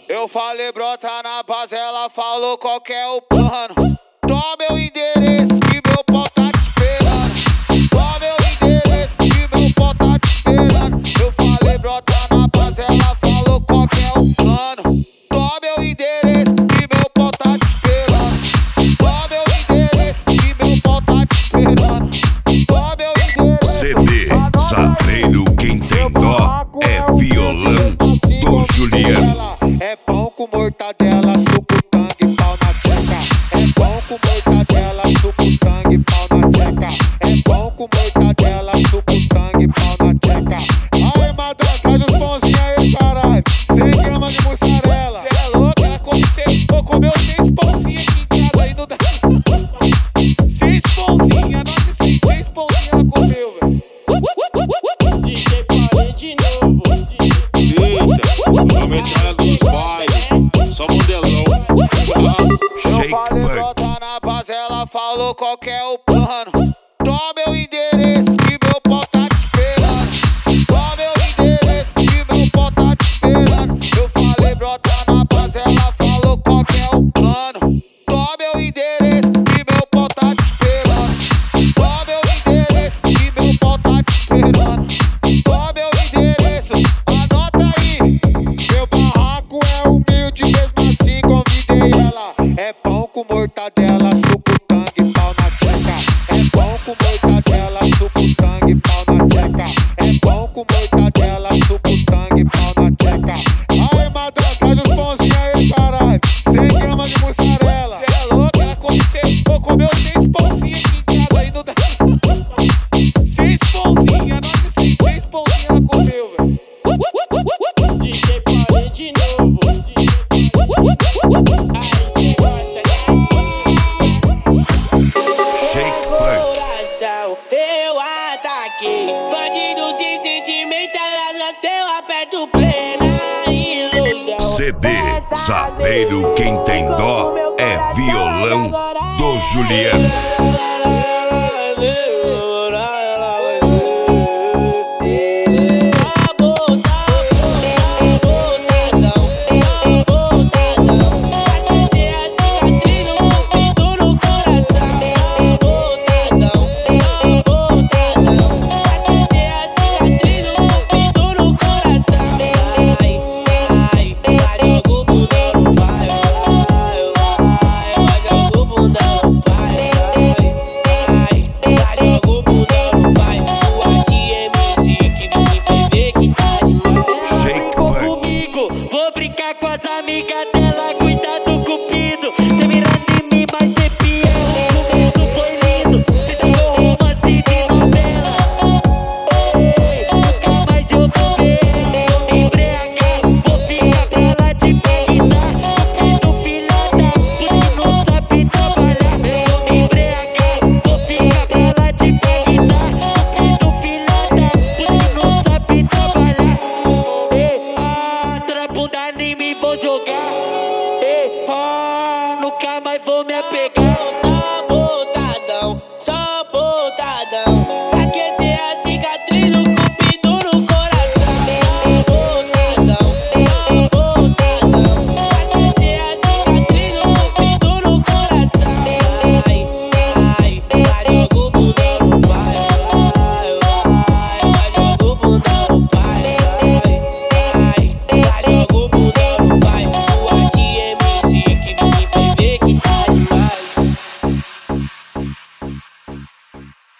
Eu falei brota na base, ela falou qual que é o plano. Toma meu endereço que meu pau tá te esperando. Toma meu endereço que meu pau tá te esperando. Eu falei brota na base, ela falou qual que é o plano. Toma meu endereço que meu pau tá te esperando. Toma meu endereço que meu pau tá te esperando. Toma meu endereço. CD Zaveiro, quem tem dó é violão do Juliano. É pão com mortadela, suco, tangue, pau na tcheca. É pão com mortadela, suco, tangue, pau na tcheca. É pão com mortadela, suco, tangue, pau na tcheca. Aê, madame, traz os pãozinhos aí, caralho. 100 gramas de mussarela. Cê é louco, ela come seis, comeu 6 pãozinhos aqui em casa aí, não dá. 6 pãozinhos, anote 6 pãozinhos ela comeu, velho. DJ parei de novo. Eita, aumentar dos bailes, só modelão. Shake Eu falei Funk. brota na base, ela falou qual que é o plano. Toma meu endereço que meu pau tá te esperando. Toma meu endereço que meu pau tá te esperando. Eu falei brota na base, ela falou qual que é o plano. Toma meu endereço que meu pau tá te esperando. Toma meu endereço que meu pau tá te esperando. Toma meu endereço, anota aí. Meu barraco é humilde, mesmo assim convidei ela. É pão com mortadela, suco, tangue, pau na tcheca. É pão com mortadela, suco, tangue, pau na tcheca. É pão com mortadela, suco, tangue, pau na tcheca. Aê, madame, traz os pãozinhos aí, caralho. 100 gramas de mussarela. Cê é louco, ela comeu 6 pãozinhos aqui em casa aí, não dá. 6 pãozinhos, anote 6 pãozinhos ela comeu, velho. DJ parei de novo. Aí cê gosta Shake Funk. coração, eu ataquei. Bandido sem sentimento, elas teu aperto plena ilusão. CD Zaveiro, quem tem dó é violão do Juliano. Shake Funk. Comigo, vou brincar com as amigas dela, cuidar do cupido. Cê mirando em mim, mas cê fiel. O começo foi lindo, cê tá com romance de novela. Ei, nunca mais eu vou ver. Vou me embriagar, vou ficar pra lá de pegar. Cupido, filha da puta, não sabe trabalhar. Vou me embriagar, vou ficar pra lá de pegar. Cupido, filha da puta, não sabe trabalhar. Toda bunda em mim, vou